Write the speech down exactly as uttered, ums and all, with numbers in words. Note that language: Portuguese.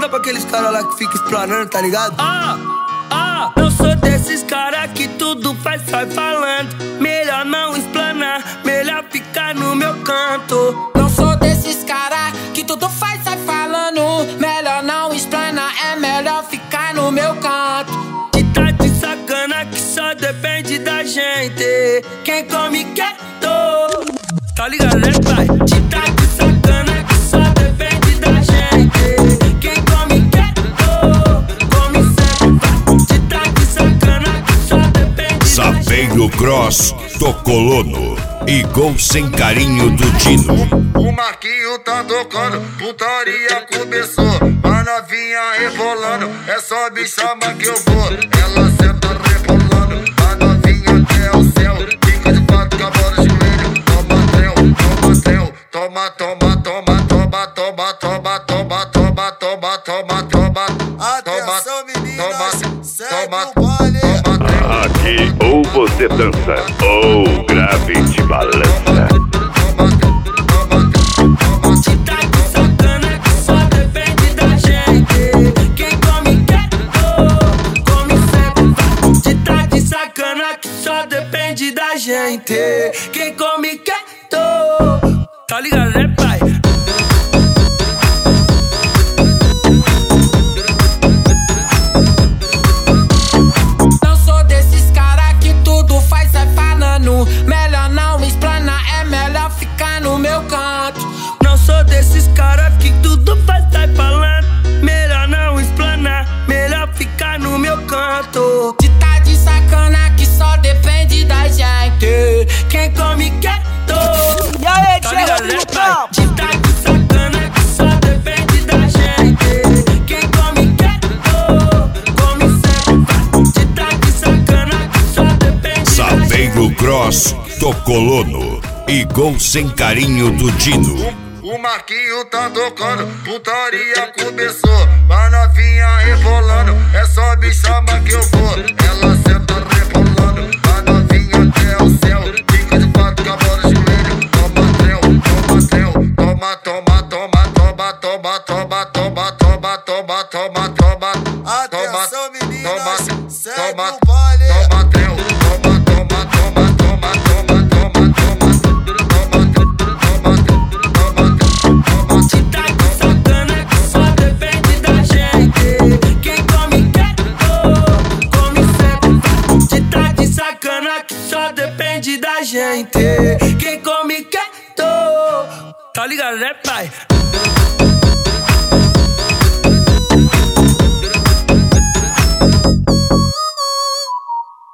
manda pra aqueles caras lá que ficam explanando, tá ligado? Ah, ah, eu sou desses caras que tudo faz, sai falando. Melhor não explanar, melhor ficar no meu canto. Não sou desses caras que tudo faz, sai falando. Melhor não explanar, é melhor ficar no meu canto. Que tá de sacana que só depende da gente. Quem come quieto, tá ligado, né, pai? Que tá de sacana que só depende da gente. Quem come quieto, come sempre. Que tá de sacana que só depende da gente. Sapeiro Cross, Tocolono e Gol Sem Carinho do Dino. O Marquinho tá tocando, putaria começou. A novinha rebolando, é só me chamar que eu vou. Ela senta rebolando, a novinha quer o céu. Fica de quatro com a bola de joelho. Toma trel, toma trel. Toma, toma, toma, toma, toma, toma, toma, toma, toma, toma, toma. Atenção, meninas, segue toma, o baile. Aqui ou você dança ou grave de balança. Que tá de sacana que só depende da gente. Quem come quieto, come sempre. Que tá de sacana que só depende da gente. Quem come quieto, tá ligado, né, pai? Não sou desses caras que tudo faz, sai falando. Melhor não explanar, é melhor ficar no meu canto. Não sou desses caras que tudo faz, sai falando. Melhor não explanar, melhor ficar no meu canto. De tá de sacana que só depende da gente. Quem come quieto, E aí, tá Tchê, ligado, né, Rodrigo pai? Campos? De tá de sacana que só depende da gente. Quem come quieto, come sempre. De tá de sacana que só depende da gente. Sapeiro Cross, Tocolono e Gol Sem Carinho do Dino. O Marquinho tá tocando, putaria começou. A novinha rebolando, é só me chamar que eu vou. Ela senta rebolando, a novinha quer o céu. Fica de quatro com a bola de joelho. Toma trel, toma trel. Toma, toma, toma, toma, toma, toma, toma, toma, toma, toma, toma. Atenção, meninas, segue toma, o baile. toma trel. Toma, toma, toma, toma, toma, toma, toma. Que tá de sacana que só depende da gente. Quem come quieto, come sempre. Que tá de sacana que só depende da gente. Quem come quieto, tá ligado, né, pai?